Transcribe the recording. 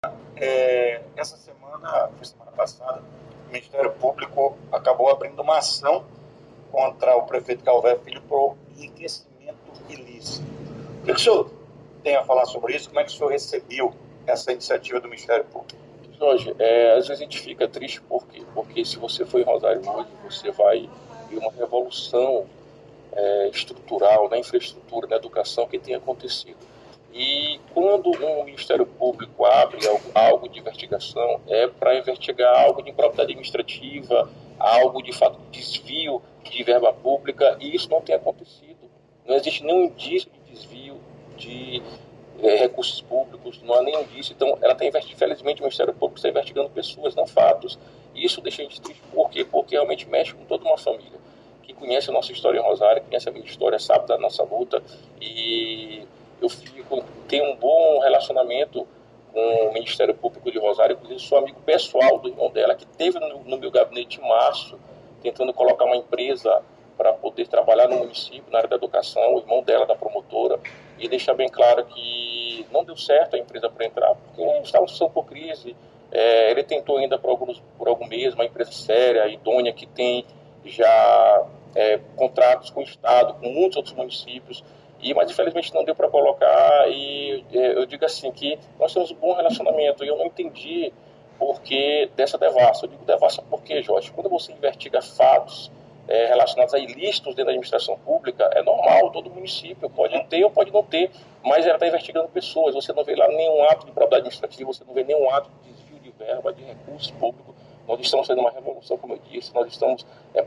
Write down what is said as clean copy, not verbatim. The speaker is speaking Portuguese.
Essa semana, foi semana passada, o Ministério Público acabou abrindo uma ação contra o prefeito Calvé Filho por enriquecimento ilícito. O que o senhor tem a falar sobre isso? Como é que o senhor recebeu essa iniciativa do Ministério Público? Jorge, às vezes a gente fica triste porque se você for em Rosário hoje, você vai ver uma revolução estrutural na infraestrutura, na educação que tem acontecido. E quando um Ministério Público abre algo de investigação, é para investigar algo de improbidade administrativa, algo de fato de desvio de verba pública, e isso não tem acontecido. Não existe nenhum indício de desvio de recursos públicos, não há nenhum indício. Então, ela está investigando, felizmente o Ministério Público está investigando pessoas, não fatos. E isso deixa a gente triste. Por quê? Porque realmente mexe com toda uma família que conhece a nossa história em Rosário, conhece a minha história, sabe da nossa luta, e tenho um bom relacionamento com o Ministério Público de Rosário. Inclusive sou amigo pessoal do irmão dela, que esteve no meu gabinete em março, tentando colocar uma empresa para poder trabalhar no município, na área da educação, o irmão dela da promotora, e deixar bem claro que não deu certo a empresa para entrar, porque estavam passando por crise. Ele tentou ainda por algum mês, uma empresa séria, idônea, que tem já contratos com o Estado, com muitos outros municípios, mas infelizmente não deu para colocar. E eu digo assim, que nós temos um bom relacionamento, e eu não entendi por que dessa devassa. Eu digo devassa porque, Jorge, quando você investiga fatos relacionados a ilícitos dentro da administração pública, é normal, todo município pode ter ou pode não ter, mas ela está investigando pessoas. Você não vê lá nenhum ato de improbidade administrativa, você não vê nenhum ato de desvio de verba, de recursos públicos. Nós estamos fazendo uma revolução, como eu disse, nós estamos